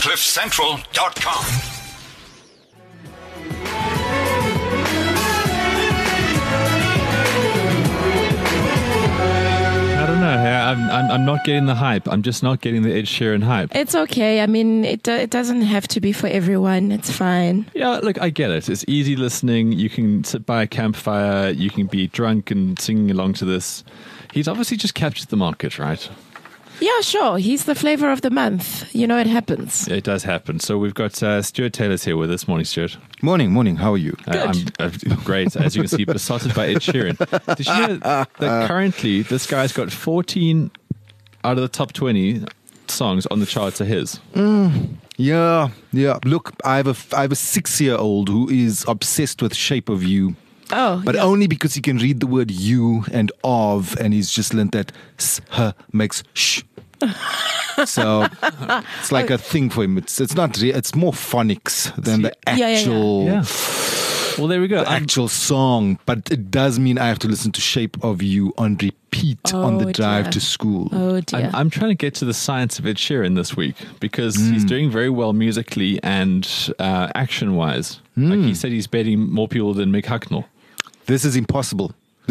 CliffCentral.com. I don't know. I'm not getting the hype. I'm just not getting the Ed Sheeran hype. It's okay. I mean, it doesn't have to be for everyone. It's fine. Yeah, look, I get it. It's easy listening. You can sit by a campfire. You can be drunk and singing along to this. He's obviously just captured the market, right? Yeah, sure. He's the flavor of the month. You know, it happens. It does happen. So we've got Stuart Taylor's here with us. Morning, Stuart. Morning. How are you? I'm great. As you can see, besotted by Ed Sheeran. Did you know that currently this guy's got 14 out of the top 20 songs on the charts are his? Yeah. Look, I have a 6-year-old who is obsessed with Shape of You. Oh, But yeah. only because he can read the word you and of, and he's just learned that s-h makes sh. So it's like a thing for him. It's not it's more phonics than the actual Yeah. Well, there we go. the actual song. But it does mean I have to listen to Shape of You on repeat on the drive dear. to school. Oh, dear. I'm trying to get to the science of Ed Sheeran this week because he's doing very well musically and action-wise. Like he said, he's beating more people than Mick Hucknall. This is impossible.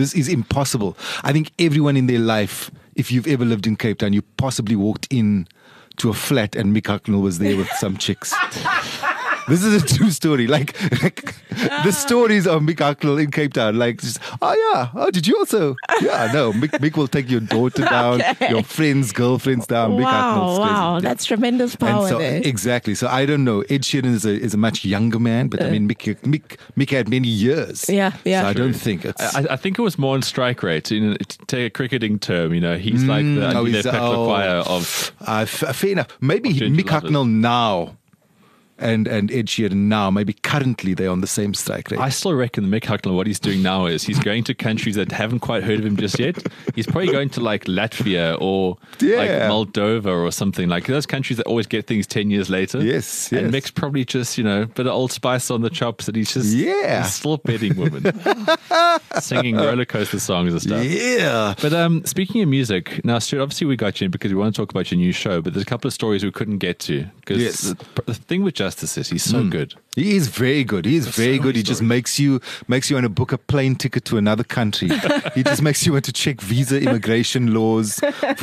I think everyone in their life, if you've ever lived in Cape Town, you possibly walked in to a flat and Mick Hucknall was there with some chicks. This is a true story. Like the stories of Mick Hucknall in Cape Town. Like, just, did you also? Yeah, no. Mick will take your daughter down, your friends' girlfriends down. Mick Hucknall's Wow, crazy. that's tremendous power And so, there. exactly. So I don't know. Ed Sheeran is a much younger man, but I mean, Mick had many years. Yeah. So I don't think it's. I think it was more on strike rate. You know, to take a cricketing term, you know, he's like the Anita Peklakwaia of. Fair enough. Maybe Ginger Mick lovers. Hucknall now and Ed Sheeran now, maybe currently they're on the same strike rate. I still reckon Mick Hucknall, what he's doing now is he's going to countries that haven't quite heard of him just yet. He's probably going to like Latvia or like Moldova or something, like those countries that always get things 10 years later. Yes. And Mick's probably just, you know, bit of Old Spice on the chops and he's just he's still bedding women. Singing roller coaster songs and stuff. Yeah. But speaking of music, now Stuart, obviously we got you in because we want to talk about your new show, but there's a couple of stories we couldn't get to. Because the thing with Justice is he's so good. He is very good. He is very good. He just makes you want to book a plane ticket to another country. He just makes you want to check visa immigration laws.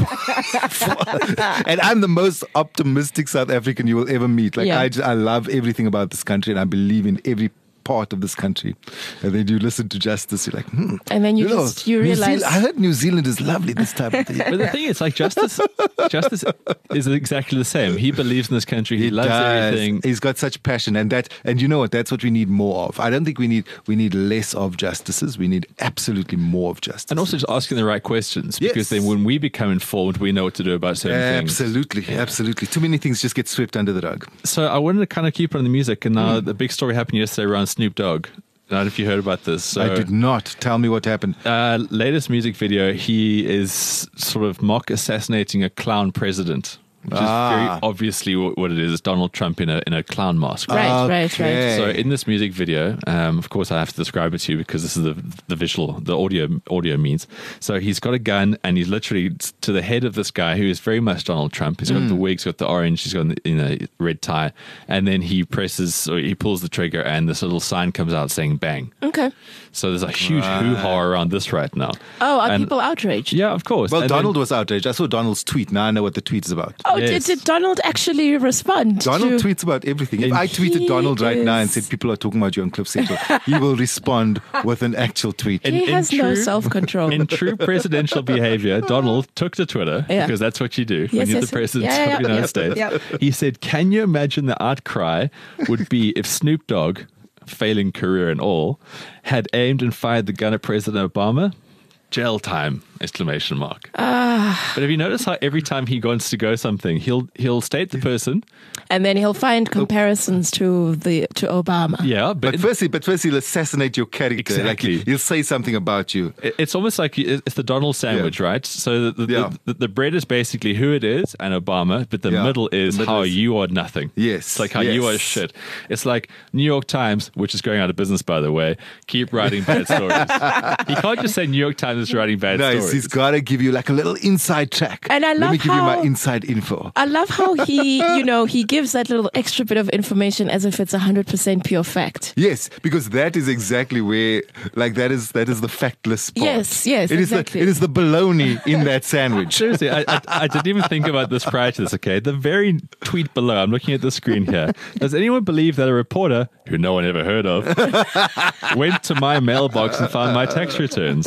And I'm the most optimistic South African you will ever meet. Like I love everything about this country and I believe in every part of this country. And then you listen to Justice, you're like, And then you realize. I heard New Zealand is lovely this time of the year. But the thing is, like Justice is exactly the same. He believes in this country. He loves everything. He's got such passion, and you know what? That's what we need more of. I don't think we need less of justices. We need absolutely more of justice. And also just asking the right questions, because then when we become informed, we know what to do about certain things. Absolutely. Too many things just get swept under the rug. So I wanted to kind of keep on the music, and now the big story happened yesterday around Snoop Dogg. I don't know if you heard about this. So, I did not. Tell me what happened. Latest music video, he is sort of mock assassinating a clown president. Which is very obviously what it is. It's Donald Trump in a clown mask. Right. So in this music video, of course I have to describe it to you because this is the visual, the audio means. So he's got a gun and he's literally to the head of this guy who is very much Donald Trump. He's got the wig, he's got the orange, he's got the red tie, and then he pulls the trigger and this little sign comes out saying bang. Okay. So there's a huge hoo-ha around this right now. Oh, are people outraged? Yeah, of course. Well, And Donald was outraged. I saw Donald's tweet. Now I know what the tweet is about. Oh, Yes. did Donald actually respond? Donald to... tweets about everything. If I tweeted Donald right now and said people are talking about you on Cliff Central, he will respond with an actual tweet. He has no self-control. In true presidential behavior, Donald took to Twitter, because that's what you do when you're the president of the United States. He said, can you imagine the outcry would be if Snoop Dogg, failing career and all, had aimed and fired the gun at President Obama? Jail time! ! But have you noticed how every time he wants to go something, he'll state the person, and then he'll find comparisons to Obama. Yeah, but first he'll assassinate your character. Exactly. Like he'll say something about you. It's almost like it's the Donald sandwich, right? So the bread is basically who it is and Obama, but the middle is how you are nothing. Yes. It's like how you are shit. It's like New York Times, which is going out of business, by the way, keep writing bad stories. He can't just say New York Times is writing bad stories. stories. He's got to give you like a little inside track. And I love Let me give you my inside info. I love how he, he gives that little extra bit of information as if it's 100% pure fact. Yes, because that is exactly where, like, that is the factless part. Yes, exactly. It is the baloney in that sandwich. Seriously, I didn't even think about this prior to this, okay? The very tweet below, I'm looking at the screen here. Does anyone believe that a reporter, who no one ever heard of, went to my mailbox and found my tax returns?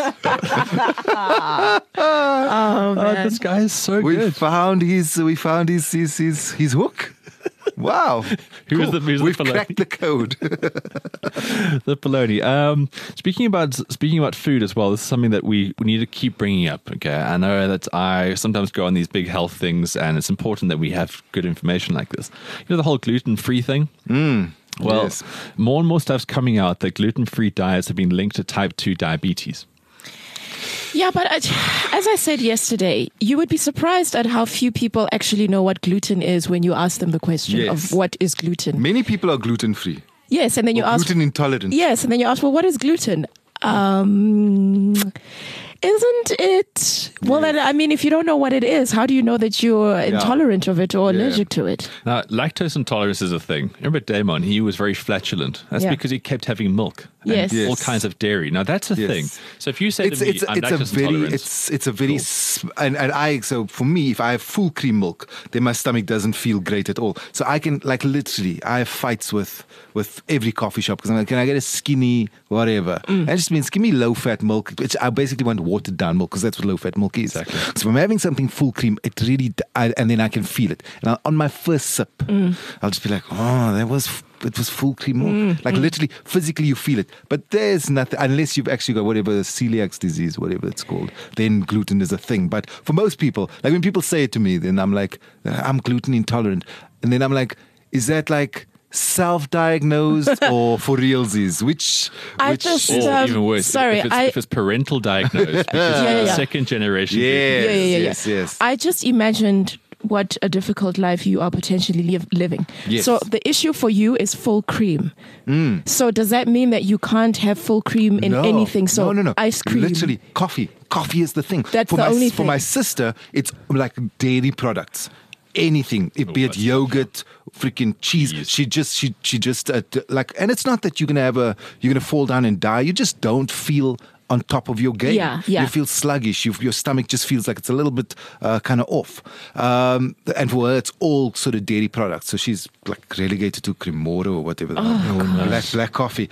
Oh, man. This guy is so good. We found his hook. Wow. Who's cool. We've cracked the code. The baloney. Speaking about food as well, this is something that we need to keep bringing up. Okay, I know that I sometimes go on these big health things, and it's important that we have good information like this. You know, the whole gluten-free thing? Well, yes. More and more stuff's coming out that gluten-free diets have been linked to type 2 diabetes. Yeah, but as I said yesterday, you would be surprised at how few people actually know what gluten is when you ask them the question of what is gluten. Many people are gluten-free. Yes, and then you ask... gluten intolerant. Yes, and then you ask, well, what is gluten? Isn't it? Well, then, I mean, if you don't know what it is, how do you know that you're intolerant of it or allergic to it? Now, lactose intolerance is a thing. Remember Damon? He was very flatulent. That's because he kept having milk. And all kinds of dairy. Now, that's a thing. So if you say to me, I'm lactose intolerant... It's a very... Cool. So for me, if I have full cream milk, then my stomach doesn't feel great at all. So I can, like, literally, I have fights with every coffee shop because I'm like, can I get a skinny whatever? And it just means give me low-fat milk. I basically want watered down milk because that's what low-fat milk is. Exactly. So if I'm having something full cream, it really... and then I can feel it. And on my first sip, I'll just be like, oh, it was full cream milk. Like literally, physically you feel it. But there's nothing, unless you've actually got whatever celiac disease, whatever it's called, then gluten is a thing. But for most people, like when people say it to me, then I'm like, I'm gluten intolerant. And then I'm like, is that like self-diagnosed or for realsies? Which or even worse, sorry, if it's parental diagnosed, because it's second generation. Yes. I just imagined what a difficult life you are potentially living. Yes. So the issue for you is full cream. So does that mean that you can't have full cream in anything? So no. Ice cream. Literally, coffee. Coffee is the thing. That's the only thing. For my sister, it's like dairy products. Anything, be it yogurt, freaking cheese. She just like, and it's not that you're gonna fall down and die. You just don't feel on top of your game. Yeah. You feel sluggish. Your stomach just feels like it's a little bit kind of off. And for her, it's all sort of dairy products. So she's like relegated to Cremora or whatever. Black coffee.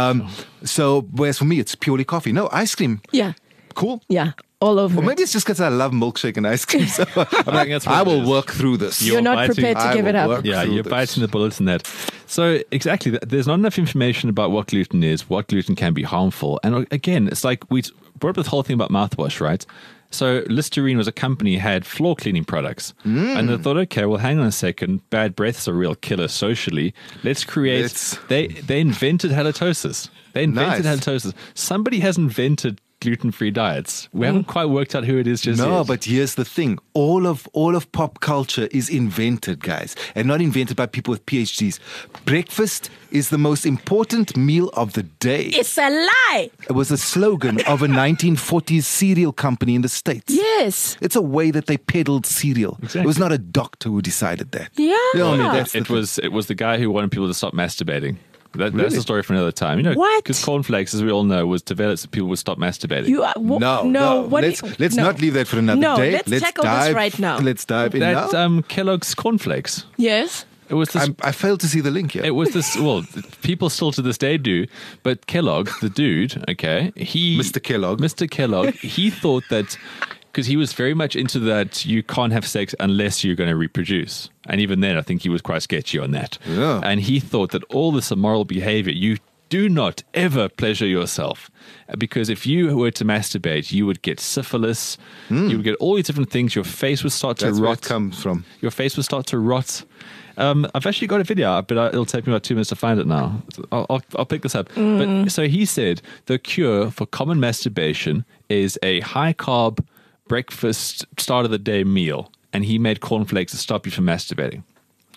So whereas for me, it's purely coffee. No, ice cream. Yeah. Cool. Yeah. All over. Or maybe it's just because I love milkshake and ice cream. So I'm like, I will work through this. You're not prepared to give it up. Yeah, you're biting the bullets in that. So exactly, there's not enough information about what gluten is, what gluten can be harmful. And again, it's like we brought up this whole thing about mouthwash, right? So Listerine was a company, had floor cleaning products. And they thought, okay, well, hang on a second. Bad breath's a real killer socially. Let's create... They invented halitosis. Halitosis. Somebody has invented gluten-free diets. We haven't quite worked out who it is just yet. No, but here's the thing. All of pop culture is invented, guys, and not invented by people with PhDs. Breakfast is the most important meal of the day. It's a lie. It was a slogan of a 1940s cereal company in the States. Yes. It's a way that they peddled cereal. Exactly. It was not a doctor who decided that. Yeah. It was the guy who wanted people to stop masturbating. That's a story for another time. You know, what? Because cornflakes, as we all know, was developed so people would stop masturbating. No. Let's not leave that for another day. Let's tackle this right now. Let's dive in now. Kellogg's cornflakes. Yes. It was this, I failed to see the link here. It was this, well, people still to this day do, but Kellogg, the dude, okay, Mr. Kellogg, he thought that, because he was very much into that you can't have sex unless you're going to reproduce. And even then, I think he was quite sketchy on that. Yeah. And he thought that all this immoral behavior, you do not ever pleasure yourself. Because if you were to masturbate, you would get syphilis, you would get all these different things, your face would start to rot. That's where it comes from. Your face would start to rot. I've actually got a video, but it'll take me about 2 minutes to find it now. I'll pick this up. But so he said the cure for common masturbation is a high-carb breakfast, start of the day meal. And he made cornflakes to stop you from masturbating.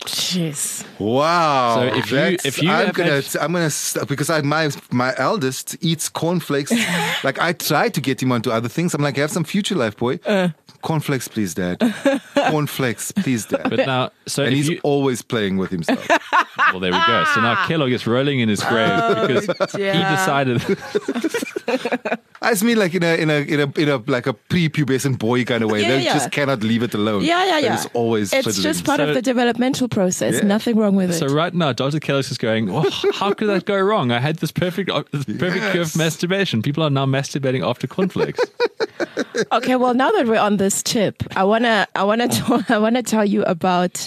Jeez. Wow. So I'm gonna because my eldest eats cornflakes. Like I tried to get him onto other things. I'm like, have some Future Life, boy. Cornflakes, please, Dad. Cornflakes, please, Dad. But now, and he's always playing with himself. Well, there we go. So now Kellogg is rolling in his grave because he decided. I just mean like in a like a prepubescent boy kind of way. They just cannot leave it alone. Yeah. It's always it's just part of the developmental process. Yeah. Nothing wrong with it. So right now, Dr. Kellogg's is going, well, how could that go wrong? I had this perfect cure of masturbation. People are now masturbating after cornflakes. Okay, well, now that we're on this tip, I wanna tell you about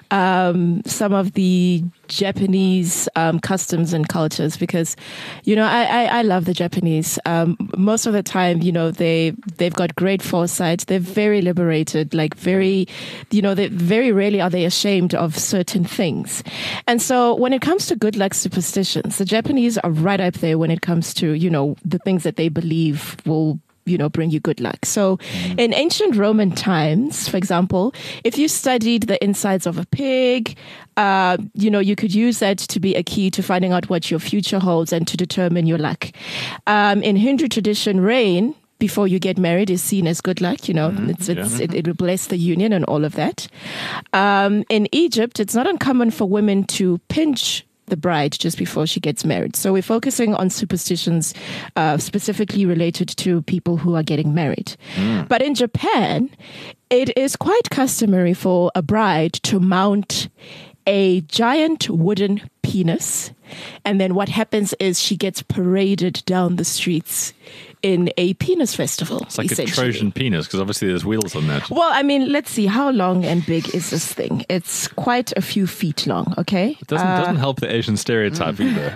some of the Japanese customs and cultures, because I love the Japanese. Most of the time, they've got great foresight. They're very liberated, like very rarely are they ashamed of certain things. And so when it comes to good luck superstitions, the Japanese are right up there when it comes to the things that they believe will bring you good luck. So in ancient Roman times, for example, if you studied the insides of a pig, you could use that to be a key to finding out what your future holds and to determine your luck. In Hindu tradition, rain before you get married is seen as good luck. It will bless the union and all of that. In Egypt, it's not uncommon for women to pinch the bride just before she gets married. So we're focusing on superstitions specifically related to people who are getting married. But in Japan, it is quite customary for a bride to mount a giant wooden penis. And then what happens is she gets paraded down the streets in a penis festival. It's like a Trojan penis, because obviously there's wheels on that. Well, I mean, let's see. How long and big is this thing? It's quite a few feet long, okay? It doesn't help the Asian stereotype either.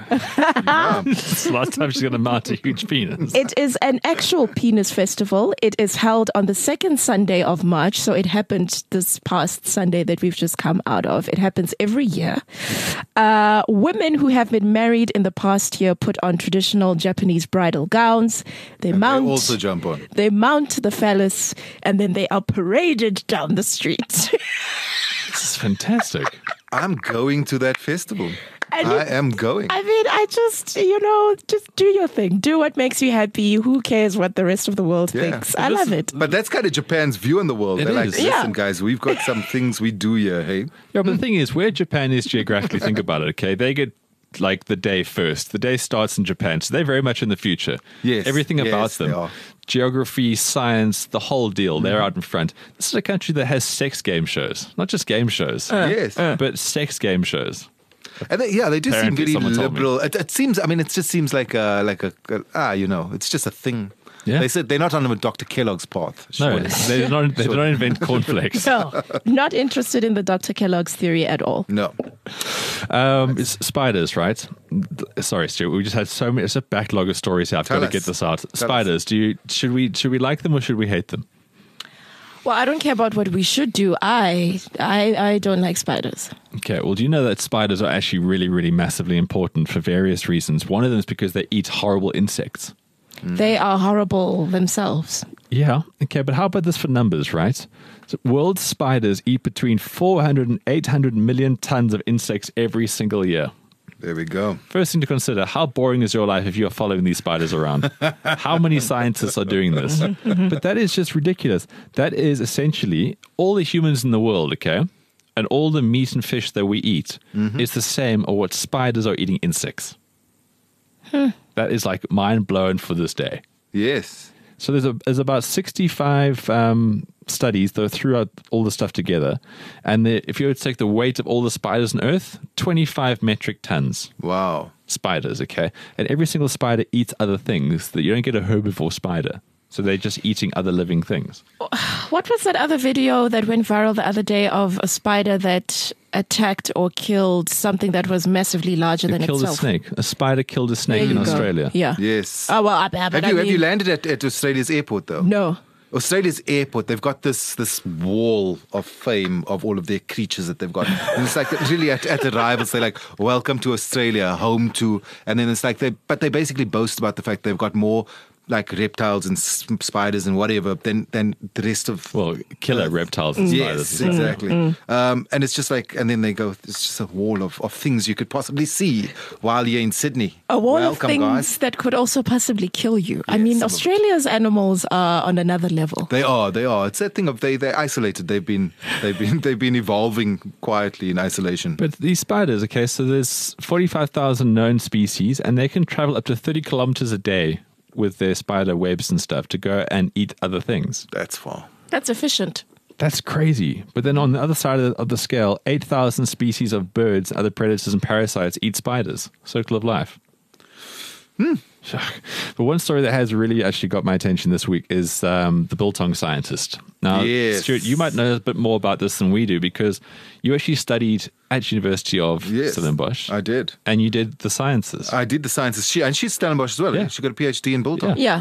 It's the last time she's going to mount a huge penis. It is an actual penis festival. It is held on the second Sunday of March. So it happened this past Sunday that we've just come out of. It happens every year. Women who have been married in the past year put on traditional Japanese bridal gowns. They also jump on. They mount the phallus, and then they are paraded down the street. This is fantastic. I'm going to that festival. I am going. I mean, I just do your thing. Do what makes you happy. Who cares what the rest of the world thinks? I love it. But that's kind of Japan's view on the world. They're like, listen, guys, we've got some things we do here, hey? Yeah, but the thing is, where Japan is geographically, think about it, okay? They get like the day first. The day starts in Japan, so they're very much in the future. Yes. Everything about them. Geography, science, the whole deal. They're out in front. This is a country that has sex game shows. Not just game shows. But sex game shows. And they do seem very liberal. It seems, it just seems like it's just a thing. Yeah. They said they're not on Dr. Kellogg's path. Surely. No, they don't invent cornflakes. No, not interested in the Dr. Kellogg's theory at all. No. It's spiders, right? Sorry, Stuart. We just had so many. It's a backlog of stories here. I've got to get this out. Spiders. Should we like them or should we hate them? Well, I don't care about what we should do. I don't like spiders. Okay, well, do you know that spiders are actually really, really massively important for various reasons? One of them is because they eat horrible insects. They are horrible themselves. Yeah, okay, but how about this for numbers, right? So world spiders eat between 400 and 800 million tons of insects every single year. There we go. First thing to consider, how boring is your life if you are following these spiders around? How many scientists are doing this? But that is just ridiculous. That is essentially all the humans in the world, okay? And all the meat and fish that we eat is the same or what spiders are eating insects. That is like mind blown for this day. Yes. So there's about 65 studies that threw out all the stuff together. And if you were to take the weight of all the spiders on Earth, 25 metric tons. Wow. Spiders, okay? And every single spider eats other things that you don't get a herbivore spider. So they're just eating other living things. What was that other video that went viral the other day of a spider that attacked or killed something that was massively larger than itself? Killed a snake. A spider killed a snake in Australia. Yeah. Yes. Oh, well, have you landed at Australia's airport, though? No. Australia's airport, they've got this wall of fame of all of their creatures that they've got. And it's like really at arrivals, they're like, welcome to Australia, home to, and then it's like they basically boast about the fact they've got more like reptiles and spiders and whatever than the rest of killer reptiles and spiders. Yes, exactly. And it's just like, and then they go, it's just a wall of things you could possibly see while you're in Sydney. A wall of things that could also possibly kill you. Yes, I mean, Australia's animals are on another level. They are. It's that thing of they're isolated. They've been evolving quietly in isolation. But these spiders, okay, so there's 45,000 known species, and they can travel up to 30 kilometers a day with their spider webs and stuff to go and eat other things. That's far. That's efficient. That's crazy. But then on the other side of the scale, 8,000 species of birds, other predators and parasites eat spiders. Circle of life. But one story that has really actually got my attention this week is the biltong scientist. Now, Stuart, you might know a bit more about this than we do because you actually studied at University of Stellenbosch. I did. And you did the sciences. I did the sciences. She's Stellenbosch as well. Yeah. She got a PhD in biltong. Yeah.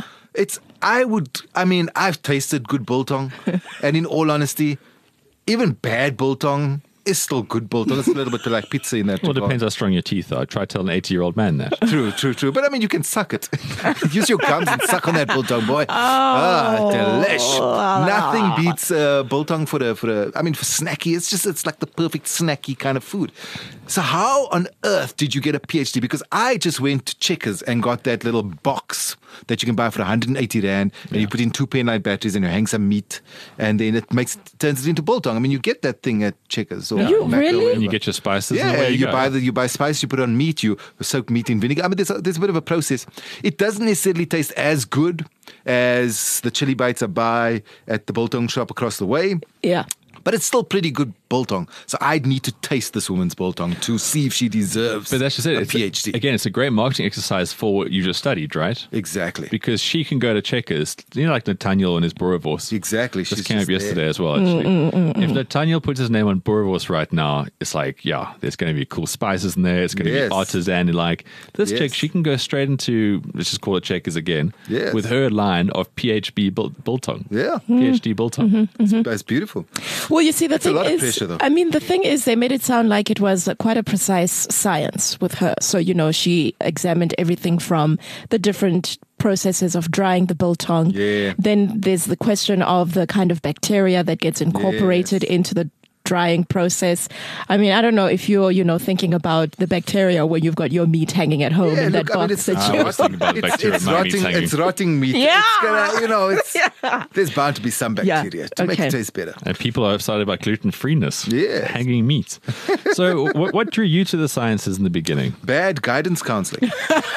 I've tasted good biltong. And in all honesty, even bad biltong is still good biltong. It's a little bit like pizza in that. Well, it depends how strong your teeth are. Try telling an 80-year-old man that. True. But I mean, you can suck it. Use your gums and suck on that biltong, boy. Delish. Nothing beats biltong for snacky. It's like the perfect snacky kind of food. So how on earth did you get a PhD? Because I just went to Checkers and got that little box that you can buy for 180 Rand, and you put in 2 penlight batteries and you hang some meat, and then it turns it into biltong. I mean, you get that thing at Checkers. You really? And you get your spices. Yeah, you buy spice, you put on meat, you soak meat in vinegar. I mean, there's a bit of a process. It doesn't necessarily taste as good as the chili bites I buy at the biltong shop across the way. Yeah. But it's still pretty good biltong. So I'd need to taste this woman's biltong to see if she deserves a PhD. Again, it's a great marketing exercise for what you just studied, right? Exactly. Because she can go to Checkers, like Nathaniel and his boerewors. Exactly. This came up yesterday as well, actually. If Nathaniel puts his name on boerewors right now, it's like, there's going to be cool spices in there. It's going to be artisan. Like this chick, she can go straight into, let's just call it Checkers again, with her line of PhD biltong. Yeah. PhD biltong. That's beautiful. Well, you see, the thing is, pressure, though. I mean, the thing is, they made it sound like it was quite a precise science with her. So, she examined everything from the different processes of drying the biltong. Yeah. Then there's the question of the kind of bacteria that gets incorporated into the drying process. I mean, I don't know if you're, thinking about the bacteria when you've got your meat hanging at home in that box that you... It's rotting meat. Yeah. It's gonna, there's bound to be some bacteria to make it taste better. And people are excited about gluten-freeness. Yeah. Hanging meat. So what drew you to the sciences in the beginning? Bad guidance counseling.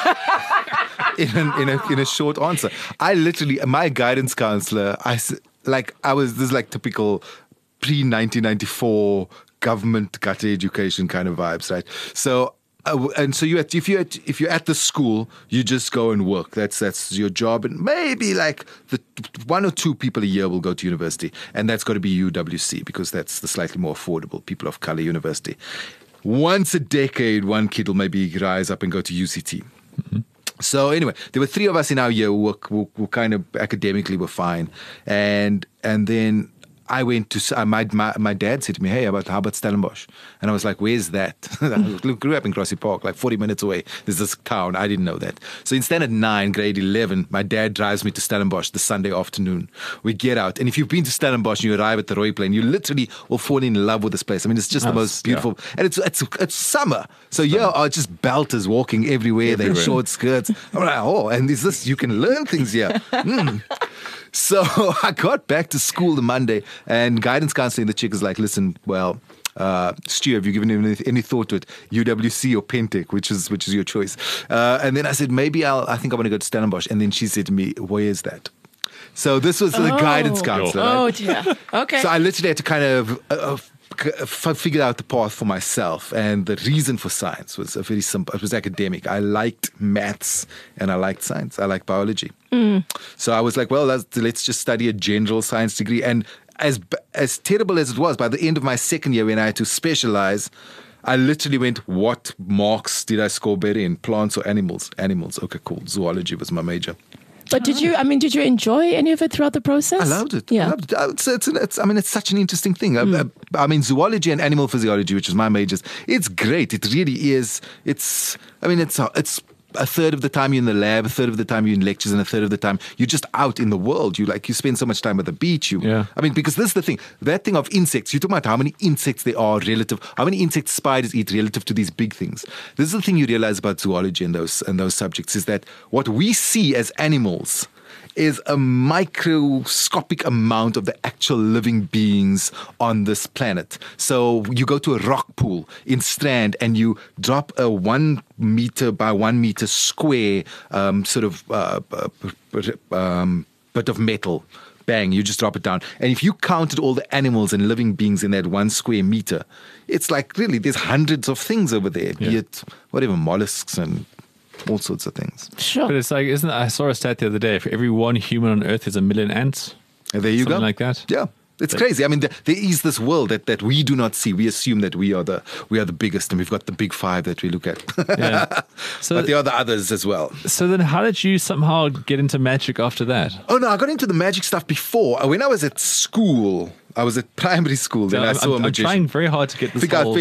In a short answer. My guidance counselor, this is like typical pre-1994 government gutter education kind of vibes, right? So, if you're at the school, you just go and work. That's your job, and maybe like the 1 or 2 people a year will go to university, and that's got to be UWC because that's the slightly more affordable people of color university. Once a decade, one kid will maybe rise up and go to UCT. Mm-hmm. So anyway, there were 3 of us in our year who kind of academically were fine, and then I went to my dad said to me, "Hey, how about Stellenbosch?" And I was like, "Where's that?" I grew up in Crossy Park, like 40 minutes away. There's this town. I didn't know that. So in standard 9, grade 11, my dad drives me to Stellenbosch the Sunday afternoon. We get out, and if you've been to Stellenbosch and you arrive at the Roy Plain, you literally will fall in love with this place. I mean, it's just the most beautiful, and it's summer. So are just belters walking everywhere. They have short skirts. I'm like, and is this? You can learn things here. So I got back to school the Monday, and guidance counselor in the chick is like, "Listen, well, Stu, have you given any thought to it? UWC or Pentec, which is your choice?" And then I said, "Maybe I think I want to go to Stellenbosch." And then she said to me, "Where is that?" So this was the guidance counselor. Oh, dear. Okay. So I literally had to kind of figure out the path for myself, and the reason for science was very simple. It was academic. I liked maths and I liked science. I liked biology. So I was like, well, let's just study a general science degree. And as terrible as it was, by the end of my second year when I had to specialize, I literally went, what marks did I score better in, plants or animals? Animals. Okay, cool. Zoology was my major. But did you enjoy any of it throughout the process? I loved it. Yeah. I loved it. It's such an interesting thing. Zoology and animal physiology, which is my majors, it's great. It really is. It's a third of the time you're in the lab, a third of the time you're in lectures, and a third of the time you're just out in the world. You spend so much time at the beach. I mean, because this is the thing, that thing of insects, you talk about how many insects there are relative, how many insects spiders eat relative to these big things. This is the thing you realize about zoology and those subjects, is that what we see as animals is a microscopic amount of the actual living beings on this planet. So you go to a rock pool in Strand and you drop a 1 meter by 1 meter square bit of metal. Bang, you just drop it down. And if you counted all the animals and living beings in that 1 square meter, it's like really there's hundreds of things over there, be it whatever, mollusks and all sorts of things. Sure. But it's like, I saw a stat the other day, for every one human on Earth, there's 1 million ants. And there you Something go. like that. Yeah. It's crazy. I mean, there is this world that we do not see. We assume that we are the biggest, and we've got the big five that we look at. So, but there are the others as well. So then how did you somehow get into magic after that? Oh, no, I got into the magic stuff before. When I was at school, I was at primary school. Then I saw a magician. I'm trying very hard to get this figure out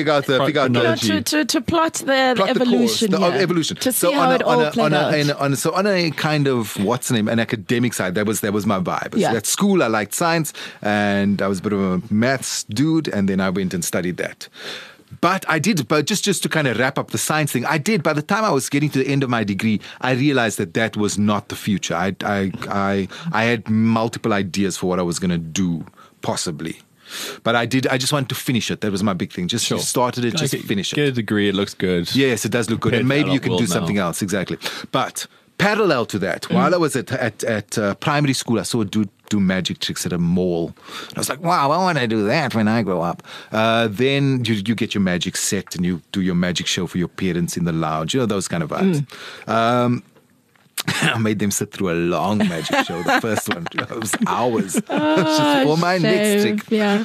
to plot the evolution. The evolution. To see how it all played out. So on a kind of, an academic side, that was my vibe. So at school, I liked science, and I was a bit of a maths dude, and then I went and studied that. But just to kind of wrap up the science thing, by the time I was getting to the end of my degree, I realized that was not the future. I had multiple ideas for what I was going to do, possibly. But I just wanted to finish it. That was my big thing. Just started it, just finish it. Get a degree, it looks good. Yes, it does look good. And maybe you can do something else, exactly. But parallel to that, while I was at primary school, I saw a dude do magic tricks at a mall. And I was like, wow, I want to do that when I grow up. Then you get your magic set and you do your magic show for your parents in the lounge, those kind of vibes. I made them sit through a long magic show. The first one, it was hours. Just for my next trick. Yeah.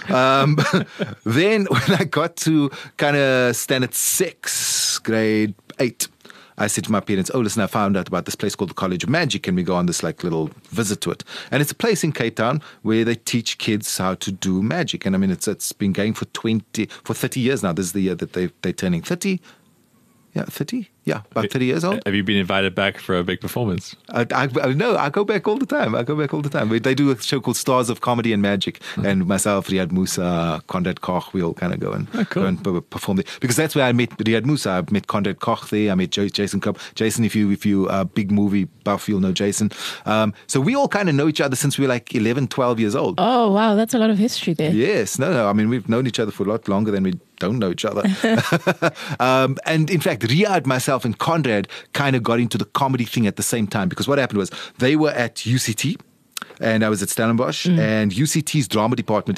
Then when I got to kind of standard 6, grade 8, I said to my parents, oh, listen, I found out about this place called the College of Magic. Can we go on this little visit to it? And it's a place in Cape Town where they teach kids how to do magic. And I mean, it's been going for 30 years now. This is the year that they're turning 30. Yeah, 30? Yeah, about 30 years old. Have you been invited back for a big performance? No, I go back all the time. They do a show called Stars of Comedy and Magic. And myself, Riyad Moosa, Conrad Koch, we all kind of go and perform there. Because that's where I met Riyad Moosa. I met Conrad Koch there. I met Jason Cobb. Jason, if you are a big movie buff, you'll know Jason. So we all kind of know each other since we were like 11, 12 years old. Oh, wow. That's a lot of history there. Yes. No. I mean, we've known each other for a lot longer than we don't know each other. And in fact, Riyad, myself, and Conrad kind of got into the comedy thing at the same time, because what happened was they were at UCT and I was at Stellenbosch, and UCT's drama department,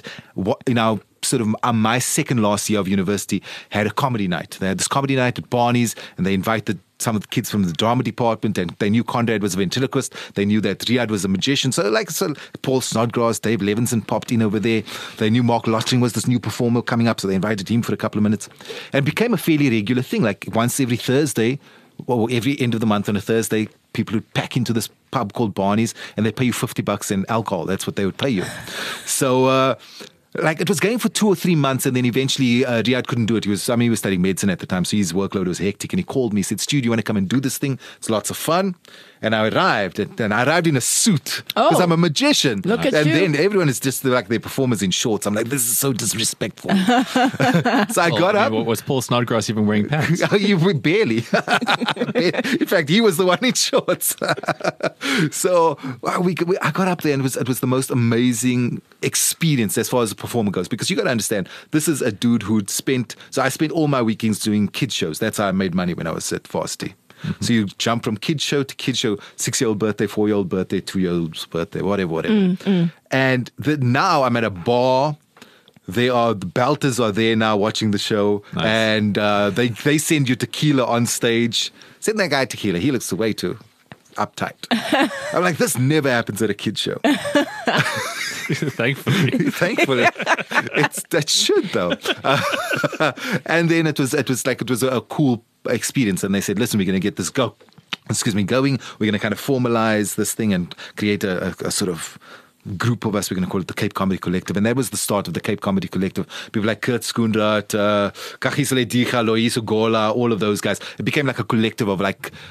my second last year of university, had a comedy night. They had this comedy night at Barney's, and they invited some of the kids from the drama department, and they knew Conrad was a ventriloquist. They knew that Riyad was a magician. So Paul Snodgrass, Dave Levinson popped in over there. They knew Mark Lottering was this new performer coming up, so they invited him for a couple of minutes. And it became a fairly regular thing, like once every Thursday, or every end of the month on a Thursday, people would pack into this pub called Barney's, and they pay you $50 in alcohol. That's what they would pay you. So it was going for 2 or 3 months, and then eventually Riyad couldn't do it. He was studying medicine at the time, so his workload was hectic, and he called me. He said, Stu, do you want to come and do this thing? It's lots of fun. And I arrived, and I arrived in a suit because I'm a magician. Look at and you. Then everyone is just like their performers in shorts. I'm like, this is so disrespectful. So I got up. Was Paul Snodgrass even wearing pants? Barely. In fact, he was the one in shorts. So I got up there, and it was the most amazing experience as far as the performer goes, because you got to understand, this is a dude who'd spent I spent all my weekends doing kids shows. That's how I made money when I was at Varsity. So you jump from kids show to kids show, 6-year-old birthday, 4-year-old birthday, 2-year-old's birthday, whatever. And now I'm at a bar. The belters are there now watching the show. Nice. And they send you tequila on stage. Send that guy tequila. He looks way too uptight. I'm like, this never happens at a kid show. Thankfully. That should though. And then it was a cool experience, and they said, listen, we're going to get this going. We're going to kind of formalize this thing and create a sort of group of us. We're going to call it the Cape Comedy Collective. And that was the start of the Cape Comedy Collective. People like Kurt Skoenraad, Kagiso Lediga, Loyiso Gola, all of those guys. It became like a collective of like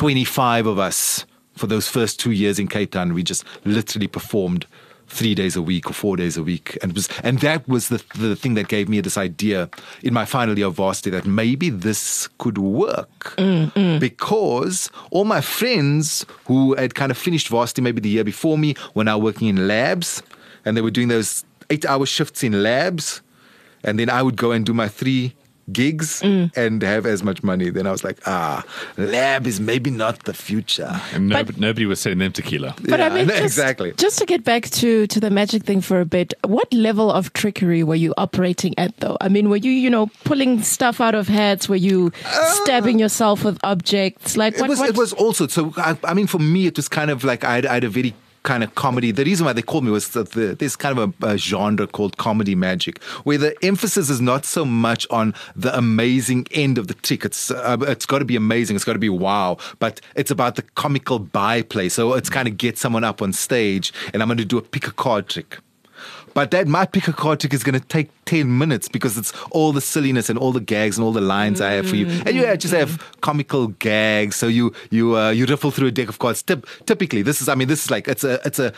25 of us for those first 2 years in Cape Town. We just literally performed 3 days a week or 4 days a week. And that was the thing that gave me this idea in my final year of varsity that maybe this could work. Because all my friends who had kind of finished varsity maybe the year before me were now working in labs, and they were doing those 8-hour shifts in labs. And then I would go and do my 3 gigs and have as much money. Then I was like, lab is maybe not the future. And nobody was selling them tequila. But I mean, exactly. Just to get back to the magic thing for a bit, what level of trickery were you operating at, though? I mean, were you, pulling stuff out of hats? Were you stabbing yourself with objects? Like It was also, so I mean, for me, it was kind of like I had a very kind of comedy. The reason why they called me was that there's kind of a genre called comedy magic, where the emphasis is not so much on the amazing end of the trick. It's got to be amazing. It's got to be wow. But it's about the comical byplay. So it's kind of get someone up on stage, and I'm going to do a pick a card trick. But my pick a card trick is going to take 10 minutes because it's all the silliness and all the gags and all the lines I have for you. And you just have comical gags. So you riffle through a deck of cards. Typically, this is like, it's a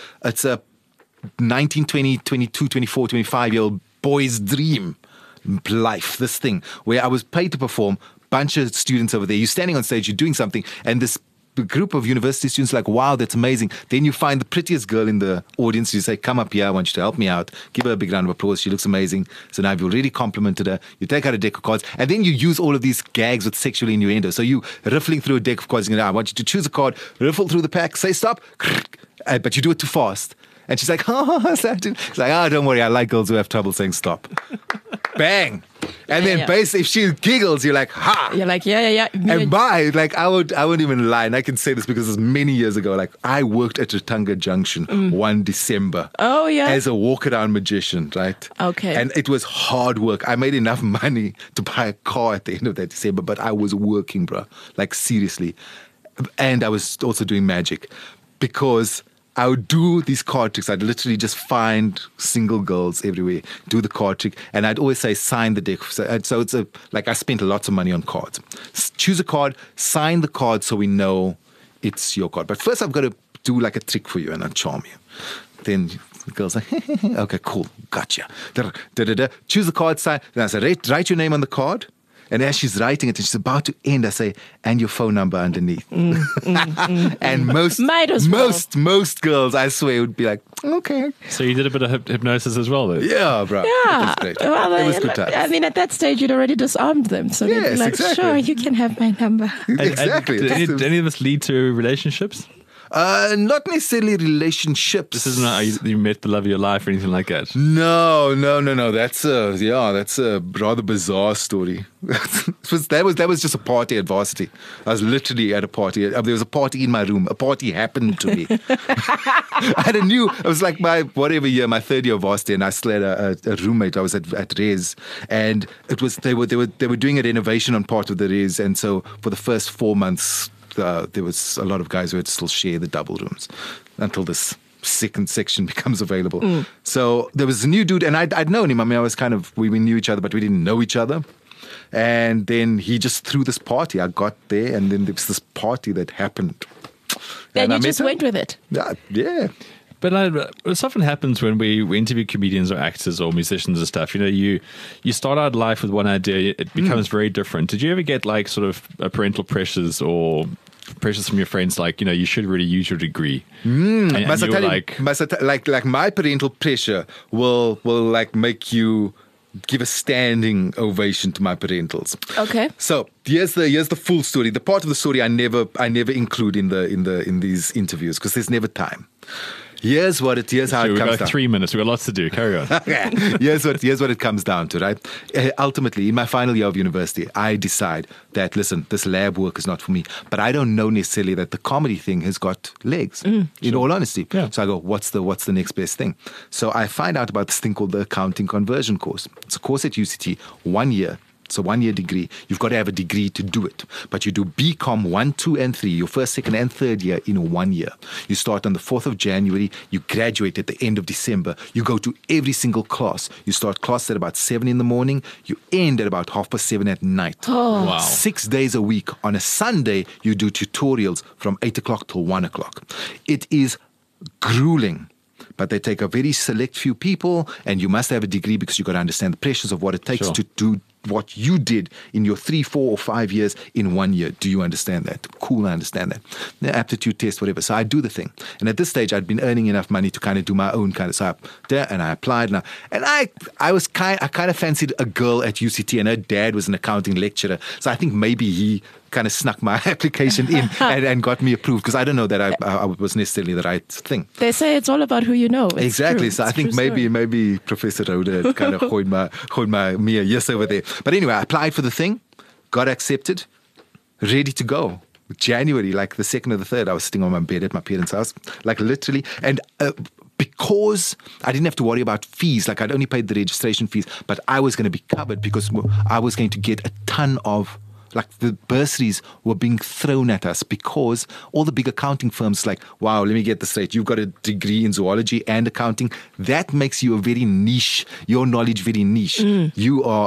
19, 20, 22, 24, 25-year-old boy's dream life, this thing, where I was paid to perform, bunch of students over there. You're standing on stage, you're doing something, and this group of university students like, wow, that's amazing. Then you find the prettiest girl in the audience. You say, come up here, I want you to help me out. Give her a big round of applause. She looks amazing. So now you've already complimented her. You take out a deck of cards, and then you use all of these gags with sexual innuendo. So you riffling through a deck of cards, I want you to choose a card, riffle through the pack, say stop, but you do it too fast. And she's like, she's like, don't worry, I like girls who have trouble saying stop. Bang. And then basically, if she giggles, you're like, ha! You're like, yeah. And I wouldn't even lie, and I can say this because it's many years ago. Like, I worked at Rotanga Junction one December. Oh, yeah. As a walk-around magician, right? Okay. And it was hard work. I made enough money to buy a car at the end of that December, but I was working, bro. Like, seriously. And I was also doing magic because I would do these card tricks. I'd literally just find single girls everywhere, do the card trick, and I'd always say, sign the deck. So it's I spent lots of money on cards. Choose a card, sign the card so we know it's your card. But first I've got to do like a trick for you and I'll charm you. Then the girl's like, okay, cool, gotcha. Choose the card, sign. Then I say, write your name on the card. And as she's writing it and she's about to end, I say, and your phone number underneath. And most girls, I swear, would be like, okay. So you did a bit of hypnosis as well, though? Yeah, bro. Yeah. That's great. Well, it was good times. I mean, at that stage, you'd already disarmed them. So they'd be like, exactly. Sure, you can have my number. Exactly. Did any of this lead to relationships? Not necessarily relationships. This isn't how you met the love of your life or anything like that. No. That's a rather bizarre story. That was just a party at varsity. I was literally at a party. There was a party in my room. A party happened to me. It was like my third year of varsity, and I still had a roommate. I was at Res, and it was they were doing a renovation on part of the Res, and so for the first 4 months. There was a lot of guys who had to still share the double rooms until this second section becomes available. So there was a new dude, and I'd known him. I mean, we knew each other, but we didn't know each other. And then he just threw this party. I got there, and then there was this party that happened. And you just went with it? Yeah. But this often happens when we interview comedians or actors or musicians and stuff. You start out life with one idea, it becomes very different. Did you ever get like sort of parental pressures or pressures from your friends like, you should really use your degree? My parental pressure will like make you give a standing ovation to my parentals. Okay. So here's the full story. The part of the story I never include in these interviews because there's never time. Here's how it comes down. We've got 3 minutes. We've got lots to do. Carry on. Okay. Here's what it comes down to, right? Ultimately, in my final year of university, I decide that, listen, this lab work is not for me. But I don't know necessarily that the comedy thing has got legs, in all honesty. Yeah. So I go, what's the next best thing? So I find out about this thing called the accounting conversion course. It's a course at UCT, 1 year. It's a 1 year degree. You've got to have a degree to do it. But you do BCom 1, 2, and 3, your first, second, and third year in 1 year. You start on the 4th of January. You graduate at the end of December. You go to every single class. You start class at about 7 in the morning. You end at about 7:30 at night. Oh. Wow. 6 days a week. On a Sunday, you do tutorials from 8 o'clock till 1 o'clock. It is grueling. But they take a very select few people, and you must have a degree because you've got to understand the pressures of what it takes to do what you did in your 3, 4, or 5 years in 1 year. Do you understand that? Cool, I understand that. The aptitude test, whatever. So I do the thing. And at this stage, I'd been earning enough money to kind of do my own kind of stuff. And I applied. And I kind of fancied a girl at UCT, and her dad was an accounting lecturer. So I think maybe he kind of snuck my application in and got me approved, because I don't know that I was necessarily the right thing. They say it's all about who you know. It's exactly. True. So I think maybe Professor Rhoda kind of hold me a yes over there. But anyway, I applied for the thing, got accepted, ready to go. January, like the 2nd or the 3rd, I was sitting on my bed at my parents' house, like literally. And because I didn't have to worry about fees, like I'd only paid the registration fees, but I was going to be covered because I was going to get a ton of, like, the bursaries were being thrown at us because all the big accounting firms like, wow, let me get this straight. You've got a degree in zoology and accounting. That makes you a very niche, your knowledge very niche. You are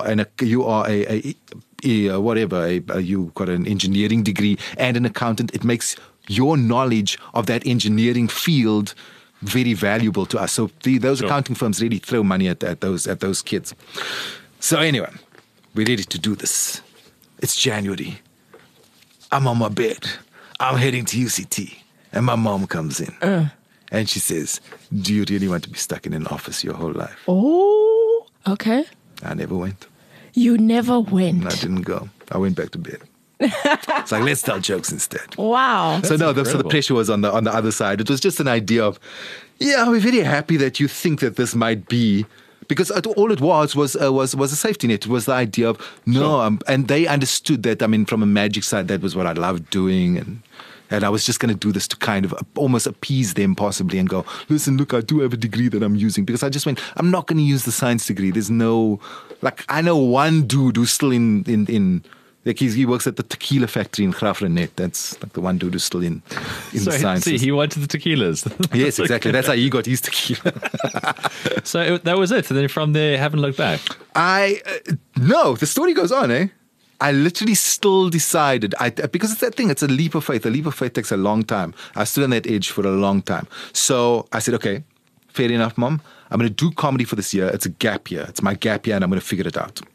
you've got an engineering degree and an accountant. It makes your knowledge of that engineering field very valuable to us. So those accounting firms really throw money at those kids. So anyway, we're ready to do this. It's January. I'm on my bed. I'm heading to UCT. And my mom comes in. And she says, do you really want to be stuck in an office your whole life? Oh, okay. I never went. You never went? I didn't go. I went back to bed. It's like, let's tell jokes instead. Wow. So the pressure was on the other side. It was just an idea of, we're very happy that you think that this might be. Because all it was a safety net. It was the idea of, and they understood that, from a magic side, that was what I loved doing. And I was just going to do this to kind of almost appease them possibly and go, listen, look, I do have a degree that I'm using. Because I just went, I'm not going to use the science degree. There's no, like, I know one dude who's still in like he works at the tequila factory in Graaff-Reinet. That's like the one dude who's still in the sciences. See, he wanted the tequilas. Yes, exactly. That's how he got his tequila. So that was it. And then from there, haven't looked back. No, the story goes on, eh? I literally still decided, because it's that thing, it's a leap of faith. A leap of faith takes a long time. I stood on that edge for a long time. So I said, okay, fair enough, Mom. I'm going to do comedy for this year. It's a gap year. It's my gap year, and I'm going to figure it out.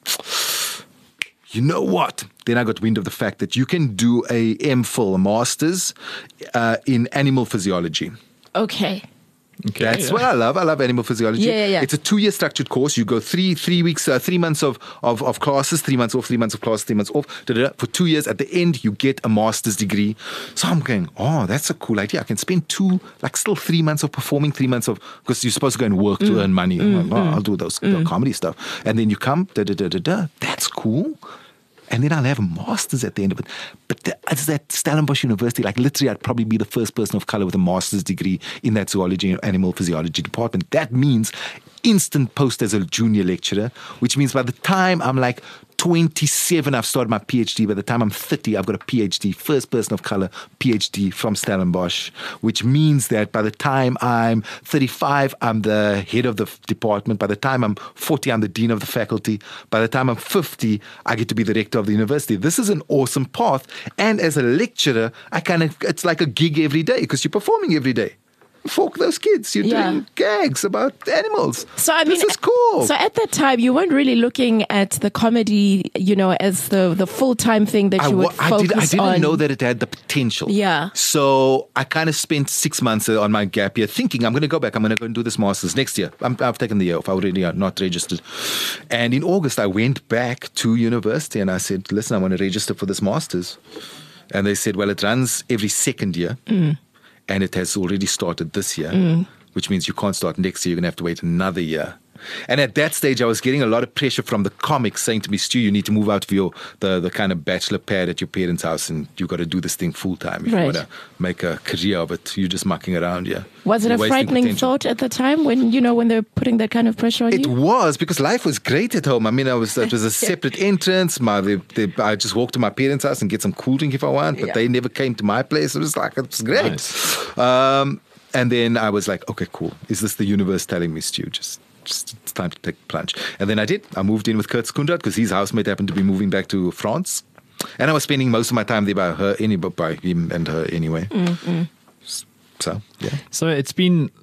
You know what? Then I got wind of the fact that you can do a MPhil, a master's, in animal physiology. Okay. That's what I love. I love animal physiology. Yeah. It's a 2-year structured course. You go 3 weeks, 3 months of classes, 3 months off, 3 months of classes, 3 months off. For 2 years. At the end, you get a master's degree. So I'm going, that's a cool idea. I can spend 3 months of performing, 3 months of, because you're supposed to go and work to earn money. I'll do those comedy stuff. And then you come, that's cool. And then I'll have a master's at the end of it. But it's at Stellenbosch University. Like literally, I'd probably be the first person of color with a master's degree in that zoology and animal physiology department. That means instant post as a junior lecturer, which means by the time I'm like 27, I've started my PhD. By the time I'm 30, I've got a PhD, first person of color PhD from Stellenbosch, which means that by the time I'm 35, I'm the head of the department. By the time I'm 40, I'm the dean of the faculty. By the time I'm 50, I get to be the rector of the university. This is an awesome path. And as a lecturer, it's like a gig every day because you're performing every day. For those kids, you're doing gags about animals. So I mean, this is cool. So at that time, you weren't really looking at the comedy, as the full-time thing that you would focus on. I didn't know that it had the potential. Yeah. So I kind of spent 6 months on my gap year thinking, I'm going to go back. I'm going to go and do this master's next year. I've taken the year off. I already are not registered. And in August, I went back to university and I said, listen, I want to register for this master's. And they said, well, it runs every second year. And it has already started this year, which means you can't start next year. You're going to have to wait another year. And at that stage, I was getting a lot of pressure from the comics saying to me, Stu, you need to move out of the kind of bachelor pad at your parents' house, and you got to do this thing full time if you want to make a career of it. You're just mucking around, yeah. Was it a frightening thought at the time when they're putting that kind of pressure on you? It was, because life was great at home. I mean, it was a separate entrance. I just walked to my parents' house and get some cool drink if I want, but they never came to my place. It was great. Nice. And then I was like, okay, cool. Is this the universe telling me, Stu? Just it's time to take the plunge. And then I did. I moved in with Kurt Skundrat because his housemate happened to be moving back to France. And I was spending most of my time there by him and her anyway. Mm-hmm. So, yeah. So it's been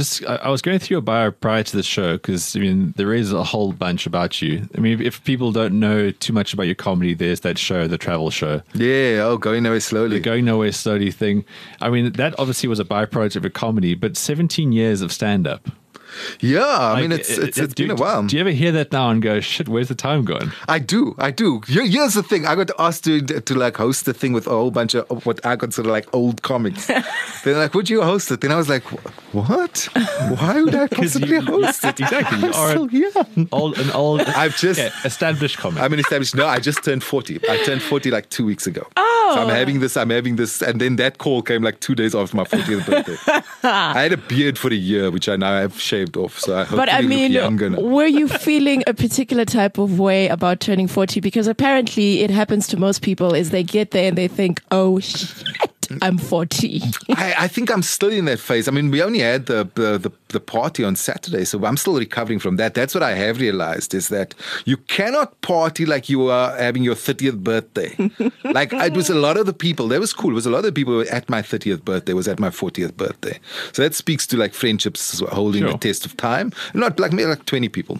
I was going through your bio prior to the show because, I mean, there is a whole bunch about you. I mean, if people don't know too much about your comedy, there's that show, the travel show. Yeah, Going Nowhere Slowly. The Going Nowhere Slowly thing. I mean, that obviously was a byproduct of your comedy, but 17 years of stand-up. Yeah, I mean, it's been a while. Do you ever hear that now and go, shit, where's the time gone? I do. Here's the thing. I got asked to like host the thing with a whole bunch of what I consider like old comics. They're like, would you host it? And I was like, what? Why would I possibly host it? Exactly. You are an old I've just established comic. I'm an established. No, I just turned 40. I turned 40 like 2 weeks ago. Oh. So I'm having this. And then that call came like 2 days after my 40th birthday. I had a beard for a year, which I now have shaved off, so I hope look younger now. Were you feeling a particular type of way about turning 40? Because apparently it happens to most people is they get there and they think, oh shit, I'm 40. I think I'm still in that phase. I mean, we only had the party on Saturday, so I'm still recovering from that. That's what I have realized, is that you cannot party like you are having your 30th birthday. Like, it was a lot of the people. That was cool. It was a lot of the people who were at my 30th birthday was at my 40th birthday. So that speaks to like friendships holding the test of time. Not like maybe like 20 people.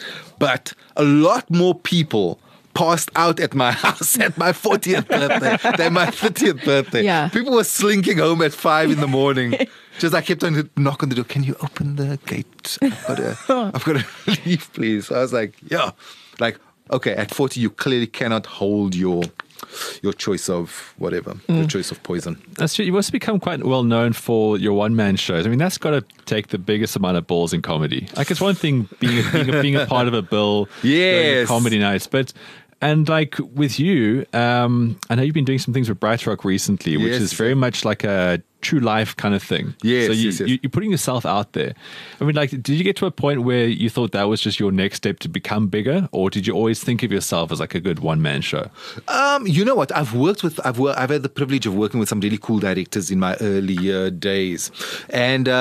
But a lot more people passed out at my house at my 40th birthday than my 30th birthday. Yeah. People were slinking home at 5 in the morning. Just I kept on to knock on the door. Can you open the gate? I've got to leave, please. So I was like, yeah. Like, okay, at 40, you clearly cannot hold your choice of whatever, your choice of poison. That's true. You've also become quite well known for your one-man shows. I mean, that's got to take the biggest amount of balls in comedy. Like, it's one thing being a part of a bill, comedy nights, but... And like with you, I know you've been doing some things with Bright Rock recently, which is very much like a true life kind of thing. Yes, so you're putting yourself out there. I mean, like, did you get to a point where you thought that was just your next step to become bigger, or did you always think of yourself as like a good one-man show? You know what? I've had the privilege of working with some really cool directors in my early days, and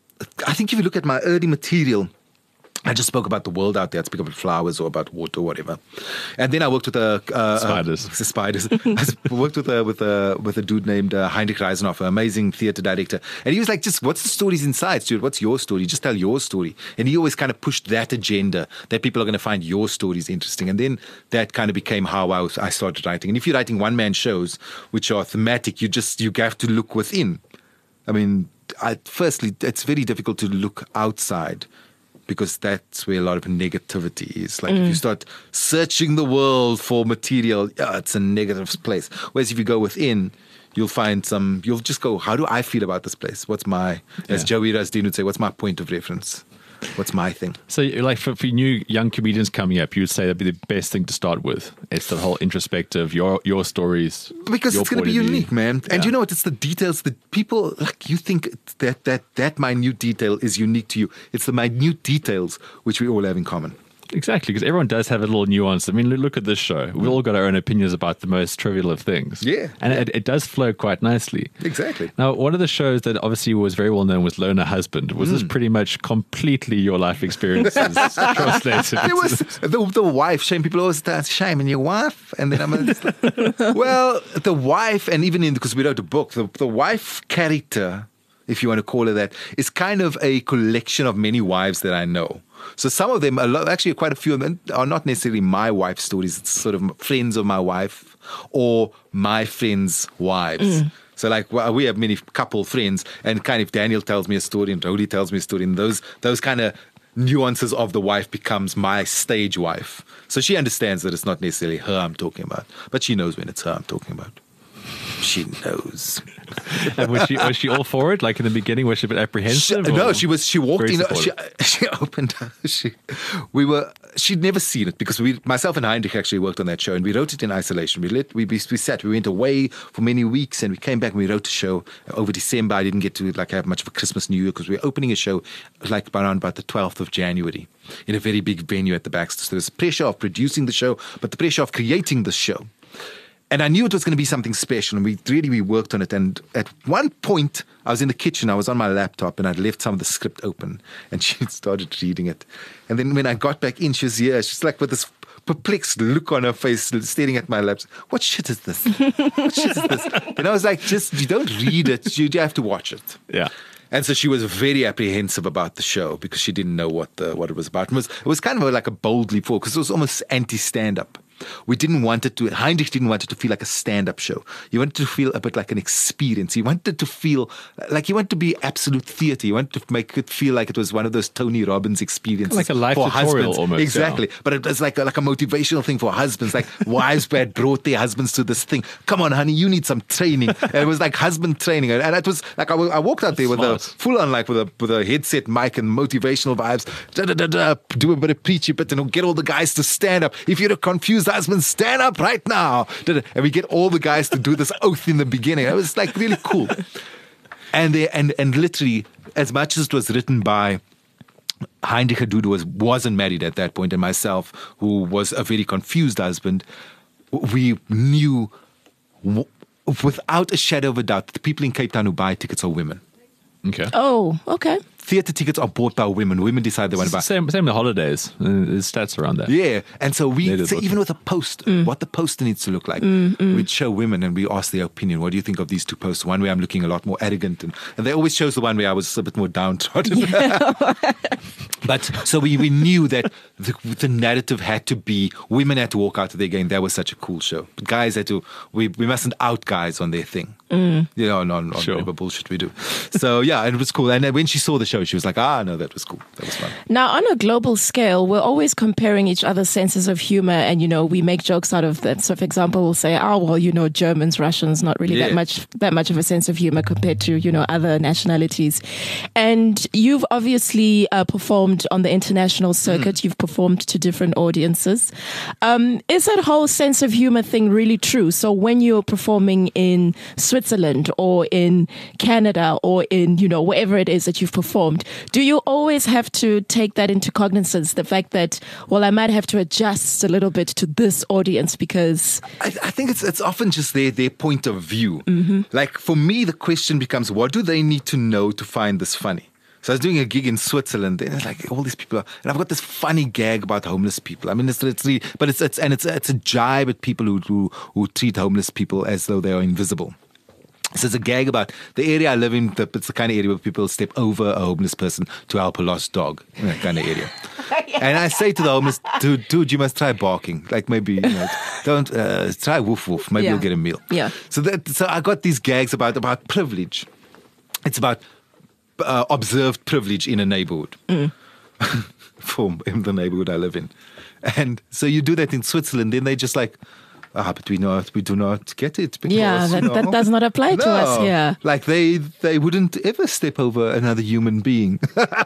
I think if you look at my early material, I just spoke about the world out there. I speak about flowers or about water or whatever. And then I worked with spiders. I worked with a dude named Heinrich Reisenhofer, an amazing theater director. And he was like, just what's the stories inside, Stuart? What's your story? Just tell your story. And he always kind of pushed that agenda that people are going to find your stories interesting. And then that kind of became how I started writing. And if you're writing one-man shows, which are thematic, you have to look within. I mean, firstly, it's very difficult to look outside, because that's where a lot of negativity is. Like if you start searching the world for material, it's a negative place. Whereas if you go within, you'll just go, how do I feel about this place? What's my, as Joey Rasdin would say, what's my point of reference? What's my thing? So like for new young comedians coming up, you would say that'd be the best thing to start with. It's the whole introspective, your stories. Because it's going to be unique, man. And you know what? It's the details that people, like, you think that minute detail is unique to you. It's the minute details which we all have in common. Exactly, because everyone does have a little nuance. I mean, look at this show. We've all got our own opinions about the most trivial of things. Yeah. And it does flow quite nicely. Exactly. Now, one of the shows that obviously was very well known was Loner Husband. Was this pretty much completely your life experiences translated? It was the wife. Shame. People always start shaming your wife. And then I'm just like, well, the wife, and even because we wrote a book, the wife character, if you want to call it that, is kind of a collection of many wives that I know. So some of them, actually quite a few of them, are not necessarily my wife's stories. It's sort of friends of my wife or my friends' wives. So like we have many couple friends, and kind of Daniel tells me a story and Rody tells me a story, and those kind of nuances of the wife becomes my stage wife. So she understands that it's not necessarily her I'm talking about, but she knows when it's her I'm talking about. She knows. And was she all for it? Like in the beginning, was she a bit apprehensive? No, she was. She walked in. She opened. She'd never seen it because myself and Heinrich actually worked on that show, and we wrote it in isolation. We sat. We went away for many weeks, and we came back and we wrote the show over December. I didn't get to have much of a Christmas, New Year because we were opening a show around about the 12th of January in a very big venue at the Baxter. So there was pressure of producing the show, but the pressure of creating the show. And I knew it was going to be something special, and we worked on it. And at one point, I was in the kitchen, I was on my laptop, and I'd left some of the script open, and she started reading it. And then when I got back in, she was here. She's like with this perplexed look on her face, staring at my laps. What shit is this? What shit is this? And I was like, you don't read it, you have to watch it. Yeah. And so she was very apprehensive about the show because she didn't know what it was about. It was kind of like a bold leap forward because it was almost anti-stand-up. We didn't want it to, Heinrich didn't want it to feel like a stand-up show. You wanted to feel a bit like an experience. You wanted to feel like you wanted to be absolute theatre. You wanted to make it feel like it was one of those Tony Robbins experiences. Like a life for tutorial husbands. Almost. Exactly. Yeah. But it was like a motivational thing for husbands. Like wives who had brought their husbands to this thing. Come on, honey, you need some training. And it was like husband training. And it was like, I walked out there with a full-on, like with a headset mic and motivational vibes. Do a bit of preachy bit and get all the guys to stand up. If you're a confused husband, stand up right now. And we get all the guys to do this oath in the beginning. It was like really cool. And literally, as much as it was written by Heinrich Hadudu wasn't married at that point, and myself, who was a very confused husband, we knew without a shadow of a doubt that the people in Cape Town who buy tickets are women. Okay. Oh, okay. Theatre tickets are bought by women. Women decide they want to buy. Same the holidays. There's stats around that. Yeah. And so even with a poster, what the poster needs to look like, we'd show women and we ask their opinion. What do you think of these two posters? One way I'm looking a lot more arrogant, and they always chose the one where I was a bit more downtrodden. Yeah. But so we knew that the narrative had to be, women had to walk out of their game. That was such a cool show. But guys had to, we mustn't out guys on their thing. You know, on whatever bullshit we do. So yeah, and it was cool. And when she saw the show, she was like, no, that was cool. That was fun. Now, on a global scale, we're always comparing each other's senses of humor, and, you know, we make jokes out of that. So, for example, we'll say, well, you know, Germans, Russians, not really that much of a sense of humor compared to, you know, other nationalities. And you've obviously performed on the international circuit. You've performed to different audiences. Is that whole sense of humor thing really true? So when you're performing in Switzerland or in Canada or in, you know, wherever it is that you've performed, do you always have to take that into cognizance, the fact that, well, I might have to adjust a little bit to this audience because... I think it's often just their point of view. Like, for me, the question becomes, what do they need to know to find this funny? So I was doing a gig in Switzerland, and it's like all these people, and I've got this funny gag about homeless people. I mean, it's really, but it's a jibe at people who treat homeless people as though they are invisible. So it's a gag about the area I live in. It's the kind of area where people step over a homeless person to help a lost dog. That kind of area. And I say to the homeless, dude, you must try barking. Like maybe, you know, don't try woof woof. Maybe you'll get a meal. Yeah. So I got these gags about privilege. It's about observed privilege in a neighborhood. In the neighborhood I live in. And so you do that in Switzerland, then they just like, but we do not get it. Because, that does not apply to us here. Like they wouldn't ever step over another human being.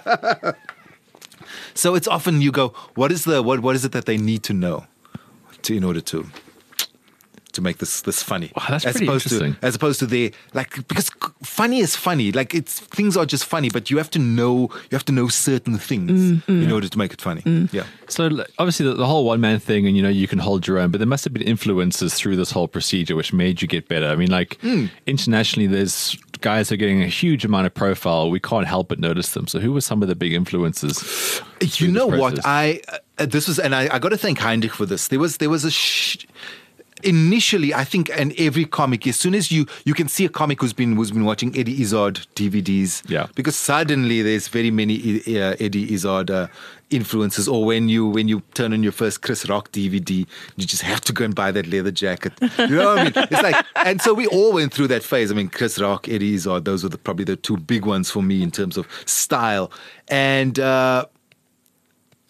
So it's often you go, what is it that they need to know in order to make this funny? Wow, that's pretty interesting. As opposed to because funny is funny. Like things are just funny, but you have to know certain things in order to make it funny. Yeah. So obviously the whole one man thing, and you know, you can hold your own, but there must have been influences through this whole procedure which made you get better. I mean, like internationally, there's guys who are getting a huge amount of profile. We can't help but notice them. So who were some of the big influences? You know what? I got to thank Heinrich for this. There was initially, I think, and every comic, as soon as you can see a comic who's been watching Eddie Izzard DVDs, because suddenly there's very many Eddie Izzard influences. Or when you turn on your first Chris Rock DVD, you just have to go and buy that leather jacket. You know what I mean? It's like, and so we all went through that phase. I mean, Chris Rock, Eddie Izzard, those were probably the two big ones for me in terms of style. And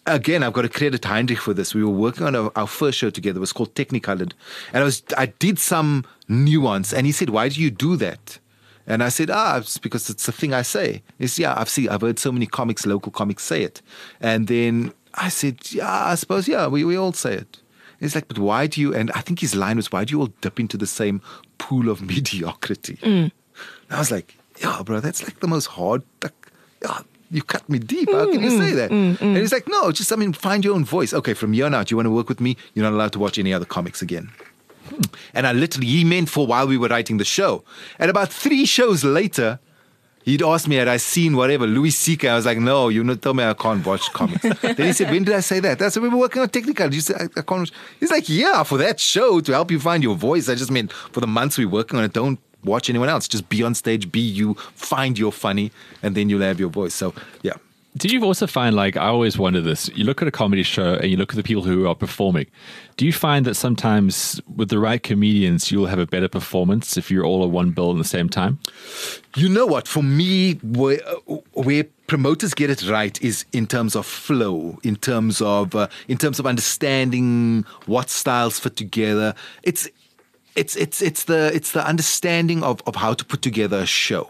again, I've got to credit Heinrich for this. We were working on our first show together. It was called Technicolored. And I did some nuance. And he said, why do you do that? And I said, it's because it's the thing I say. He said, I've heard so many local comics say it. And then I said, I suppose, we all say it. He's like, but why do you, and I think his line was, why do you all dip into the same pool of mediocrity? And I was like, bro, that's like the most hard, you cut me deep. How can you say that? And he's like, no, just, find your own voice. Okay, from here on out, you want to work with me? You're not allowed to watch any other comics again. And he meant for while we were writing the show. And about 3 shows later, he'd asked me, had I seen whatever, Louis C.K.? I was like, no, you not tell me I can't watch comics. Then he said, when did I say that? I said, we were working on Technical. You said, I can't watch. He's like, for that show, to help you find your voice. I just meant for the months we're working on it, don't watch anyone else. Just be on stage, be you, find your funny, and then you'll have your voice. So, yeah. Do you also find, I always wonder this, you look at a comedy show and you look at the people who are performing. Do you find that sometimes with the right comedians, you'll have a better performance if you're all at one bill at the same time? You know what? For me, where promoters get it right is in terms of flow, in terms of understanding what styles fit together. It's the understanding of how to put together a show.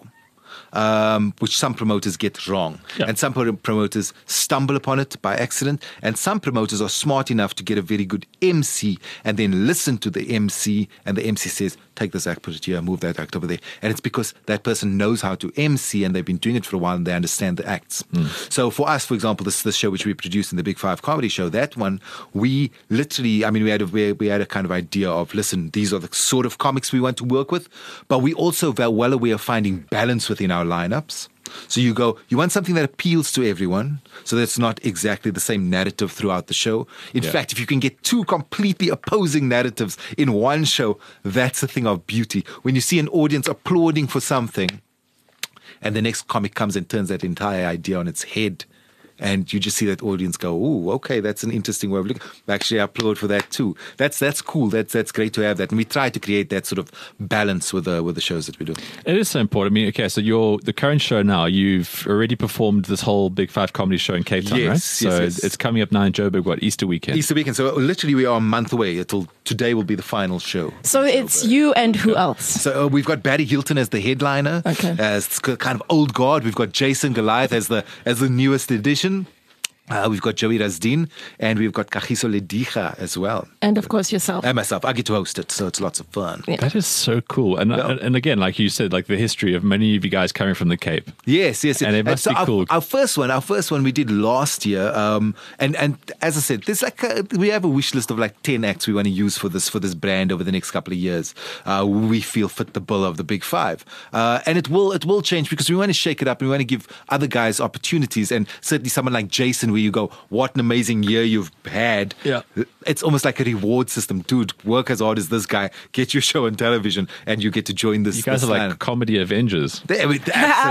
Which some promoters get wrong. Yeah. And some promoters stumble upon it by accident. And some promoters are smart enough to get a very good MC and then listen to the MC, and the MC says, take this act, put it here, move that act over there. And it's because that person knows how to MC and they've been doing it for a while and they understand the acts. So for us, for example, this show which we produced in the Big Five Comedy Show, that one, we literally, we had a kind of idea of, listen, these are the sort of comics we want to work with, but we also were well aware of finding balance within our lineups. So you want something that appeals to everyone, so that's not exactly the same narrative throughout the show. In fact, if you can get 2 completely opposing narratives in one show, that's a thing of beauty. When you see an audience applauding for something, and the next comic comes and turns that entire idea on its head, and you just see that audience go, "Ooh, okay, that's an interesting way of looking." Actually, I applaud for that too. That's cool. That's great to have that, and we try to create that sort of balance with the shows that we do. It is so important. So the current show now, you've already performed this whole Big Five Comedy Show in Cape Town, right? So it's coming up now in Joburg. Easter weekend? Easter weekend. So literally, we are a month away. Today will be the final show. So it's you and who else? So we've got Barry Hilton as the headliner, as kind of old guard. We've got Jason Goliath as the newest edition. We've got Joey Rasdin, and we've got Kagiso Lediga as well. And of course yourself. And myself. I get to host it, so it's lots of fun. Yeah. That is so cool. And again, like you said, like the history of many of you guys coming from the Cape. Yes. And it must be cool. Our first one we did last year. And as I said, there's we have a wish list of 10 acts we want to use for this brand over the next couple of years. We feel fit the bill of the Big Five. And it will change because we want to shake it up and we want to give other guys opportunities. And certainly someone like Jason, where you go, what an amazing year you've had. Yeah. It's almost like a reward system. Dude, work as hard as this guy, get your show on television, and you get to join this. You guys are like comedy Avengers. Absolutely.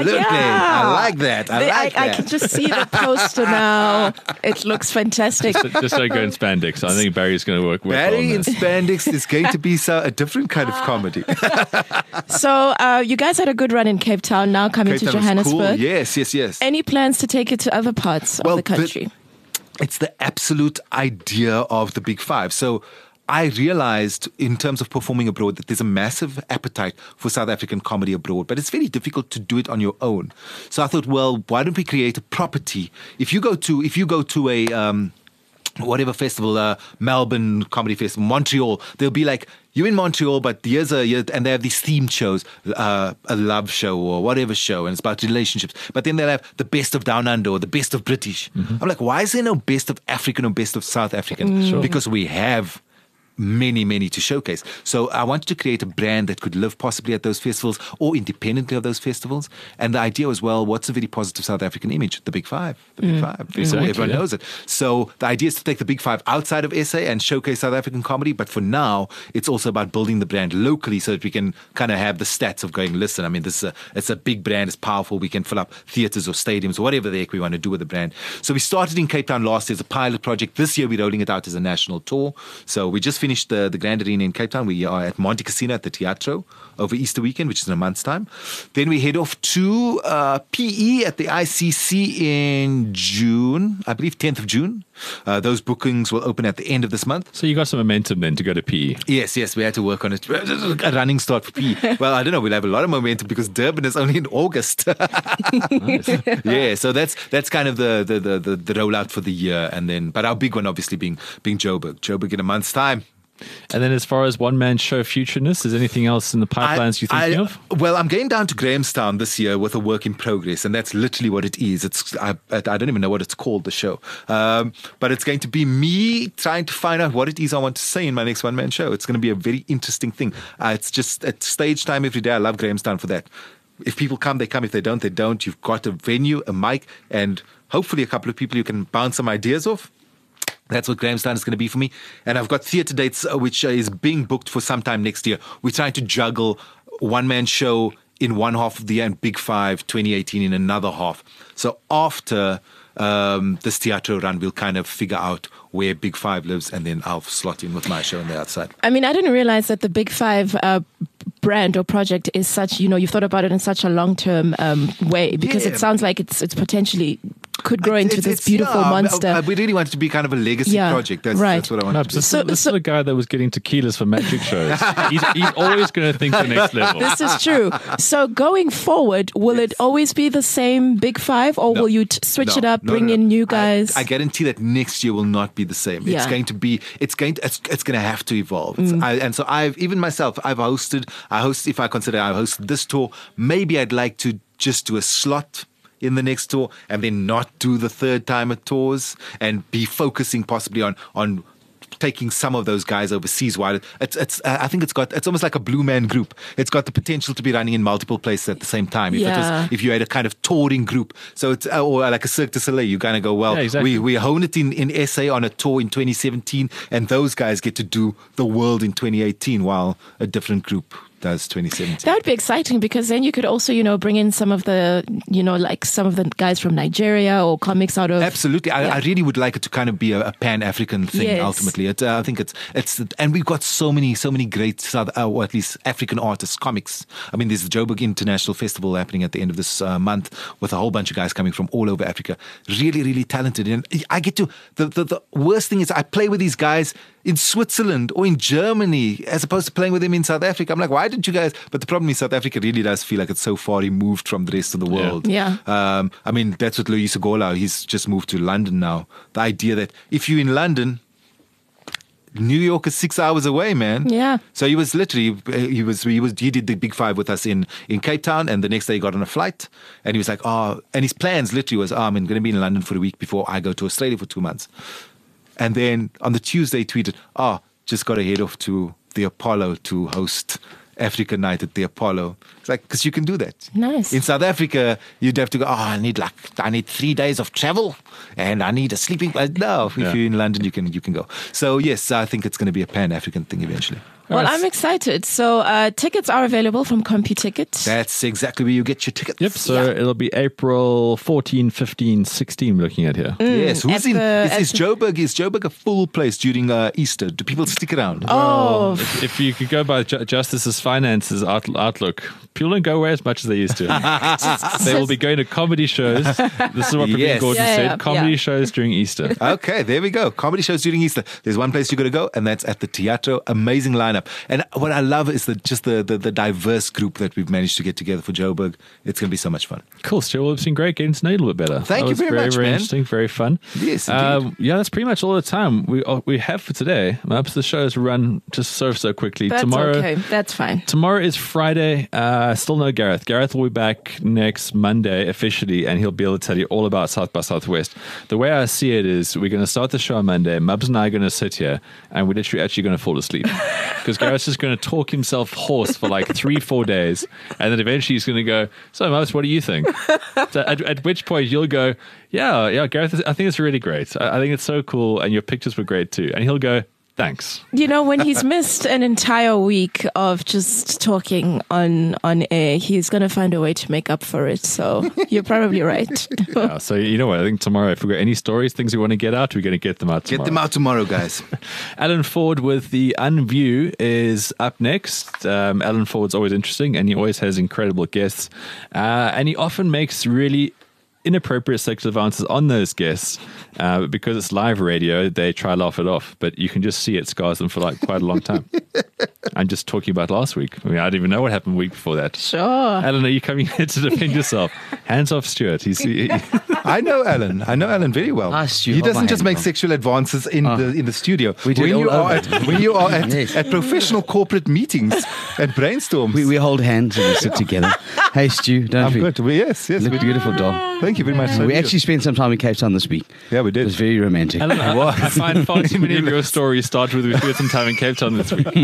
I like that. I can just see the poster now. It looks fantastic. Just don't go in spandex. I think Barry's going to work Barry in spandex is going to be a different kind of comedy. So you guys had a good run in Cape Town, now coming to Johannesburg. Cool. Yes. Any plans to take it to other parts of the country? It's the absolute idea of the Big Five. So I realized in terms of performing abroad that there's a massive appetite for South African comedy abroad, but it's very difficult to do it on your own. So I thought, well, why don't we create a property? If you go to a whatever festival, Melbourne Comedy Festival, Montreal, they'll be like, you're in Montreal, but and they have these themed shows, a love show or whatever show, and it's about relationships. But then they'll have the best of Down Under or the best of British. I'm like, why is there no best of African or best of South African? Sure. Because we have many to showcase. So I wanted to create a brand that could live possibly at those festivals or independently of those festivals. And the idea was, well, what's a very positive South African image? The Big Five. The Big Five. Exactly, everyone knows it. So the idea is to take the Big Five outside of SA and showcase South African comedy. But for now, it's also about building the brand locally so that we can kind of have the stats of going, listen, it's a big brand, it's powerful. We can fill up theaters or stadiums or whatever the heck we want to do with the brand. So we started in Cape Town last year as a pilot project. This year, we're rolling it out as a national tour. So we just finished the Grand Arena in Cape Town. We are at Monte Casino at the Teatro over Easter weekend, which is in a month's time. Then we head off to PE at the ICC in June, I believe 10th of June. Those bookings will open at the end of this month. So you got some momentum then to go to PE. Yes, we had to work on it. A running start for PE. Well, I don't know, we'll have a lot of momentum because Durban is only in August. Nice. Yeah, so that's kind of the rollout for the year. And then, but our big one obviously being Joburg in a month's time. And then as far as one-man show futureness, is anything else in the pipelines you're thinking of? Well, I'm going down to Grahamstown this year with a work in progress, and that's literally what it is. I don't even know what it's called, the show. But it's going to be me trying to find out what it is I want to say in my next one-man show. It's going to be a very interesting thing. It's just at stage time every day. I love Grahamstown for that. If people come, they come. If they don't, they don't. You've got a venue, a mic, and hopefully a couple of people you can bounce some ideas off. That's what Grahamstown is going to be for me. And I've got theatre dates, which is being booked for sometime next year. We're trying to juggle one-man show in one half of the year and Big Five 2018 in another half. So after this Teatro run, we'll kind of figure out where Big Five lives, and then I'll slot in with my show on the outside. I mean, I didn't realize that the Big Five brand or project is such, you've thought about it in such a long-term way, because it sounds like it's potentially could grow into this beautiful monster. We really want it to be kind of a legacy project. That's what I want to do. So, this is a guy that was getting tequilas for magic shows. He's always going to think the next level. This is true. So going forward, will it always be the same Big Five, or will you switch it up, bring in new guys? I guarantee that next year will not be the same. It's going to be. It's going to have to evolve. And so I hosted. If I consider I hosted this tour, maybe I'd like to just do a slot in the next tour and then not do the third time at tours and be focusing possibly on taking some of those guys overseas. While I think it's almost like a Blue Man Group. It's got the potential to be running in multiple places at the same time. If you had a kind of touring group, so it's or like a Cirque du Soleil, you kind of go, well, we hone it in SA on a tour in 2017, and those guys get to do the world in 2018 while a different group does 2017. That would be exciting, because then you could also, bring in some of the, like some of the guys from Nigeria or comics out of... Absolutely. I really would like it to kind of be a Pan-African thing, ultimately. I think it's and we've got so many great or at least African artists, comics. I mean, there's the Joburg International Festival happening at the end of this month with a whole bunch of guys coming from all over Africa. Really, really talented. And I get to... The worst thing is I play with these guys in Switzerland or in Germany as opposed to playing with them in South Africa. I'm like, why didn't you guys? But the problem is South Africa really does feel like it's so far removed from the rest of the world. Yeah. I mean, that's what Loyiso Gola, he's just moved to London now. The idea that if you're in London, New York is 6 hours away, man. Yeah. So he was literally, he did the Big Five with us in Cape Town, and the next day he got on a flight, and he was like, and his plans literally was, I'm going to be in London for a week before I go to Australia for 2 months. And then on the Tuesday he tweeted, just got to head off to the Apollo to host Africa Night at the Apollo. It's like, because you can do that. Nice. In South Africa, you'd have to go, I need 3 days of travel and I need a sleeping place. No, if you're in London, you can go. So yes, I think it's going to be a Pan-African thing eventually. Well, I'm excited. So tickets are available from CompuTicket. That's exactly where you get your tickets. Yep, so it'll be April 14, 15, 16 we're looking at here. Yes, is Joburg a full place during Easter? Do people stick around? Oh. Well, if you could go by Justice's Finances outlook, people don't go away as much as they used to. They will be going to comedy shows. This is what Praveen Gordon said. Comedy shows during Easter. Okay, there we go. Comedy shows during Easter. There's one place you got to go, and that's at the Teatro. Amazing lineup. And what I love is the diverse group that we've managed to get together for Joburg. It's going to be so much fun. Cool, Stu. Well, it's been great getting to know you a little bit better. Thank you very much, very man. Interesting, very fun. Yes, indeed. That's pretty much all the time we have for today. Perhaps the show has run just so quickly. That's okay. That's fine. Tomorrow is Friday. Still no Gareth. Gareth will be back next Monday officially, and he'll be able to tell you all about South by Southwest. The way I see it is we're going to start the show on Monday. Mubs and I are going to sit here, and we're literally actually going to fall asleep. Because Gareth's just going to talk himself hoarse for like 3-4 days, and then eventually he's going to go, so Mubs, what do you think? So at which point you'll go, yeah, Gareth, I think it's really great. I think it's so cool, and your pictures were great too. And he'll go, Thanks. You know, when he's missed an entire week of just talking on air, he's going to find a way to make up for it. So you're probably right. Yeah, so you know what? I think tomorrow, if we've got any stories, things we want to get out, we're going to get them out tomorrow. Get them out tomorrow, guys. Alan Ford with The Unview is up next. Alan Ford's always interesting, and he always has incredible guests. And he often makes really inappropriate sexual advances on those guests. But because it's live radio, they try to laugh it off. But you can just see it scars them for like quite a long time. I'm just talking about last week. I mean, I don't even know what happened the week before that. Sure. Alan, are you coming here to defend yourself? Hands off, Stuart. I know Alan. I know Alan very well. He doesn't just make sexual advances in the studio. We do when you are at professional corporate meetings and brainstorms. We hold hands and we sit together. Hey, Stu, don't I'm we? good. Yes. You look beautiful, doll. Thank you very much. We actually spent some time in Cape Town this week. Yeah, we did. It was very romantic. Alan, I find far too many of your stories start with we spent some time in Cape Town this week.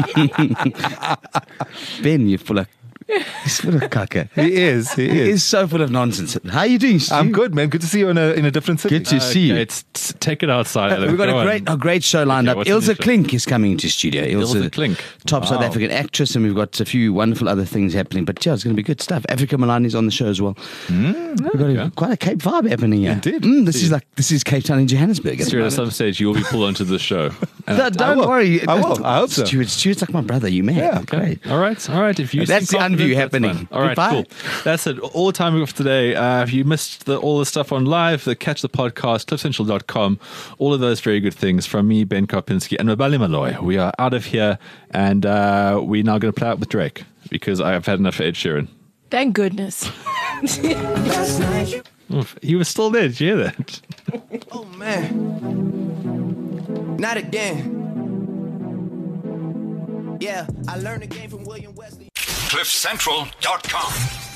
Ben, you're full of... He's full of caca. He is. He's so full of nonsense. How are you doing, Stu? I'm good, man. Good to see you in a different city. Good to see you. Take it outside. Alan. We've got a great show lined up. Ilse Klink is coming into studio. Ilse Klink. Top South African actress, and we've got a few wonderful other things happening. But yeah, it's going to be good stuff. Africa Milani's on the show as well. We've got quite a Cape vibe happening here. Indeed. This is Cape Town in Johannesburg. Stuart, at some stage, you'll be pulled onto the show. Don't worry. I will. I hope so. Stuart's like my brother. You may. Yeah, great. All right. If you that's the Unview happening. All right, Goodbye. cool. That's it. All the time we have today. If you missed all the stuff on live, catch the podcast, cliffcentral.com, all of those very good things from me, Ben Karpinski, and Mabali Malloy. We are out of here, and we're now going to play out with Drake because I have had enough of Ed Sheeran. Thank goodness. He was still there. Did you hear that? Oh, man. Not again. Yeah, I learned the game from William Wesley. CliffCentral.com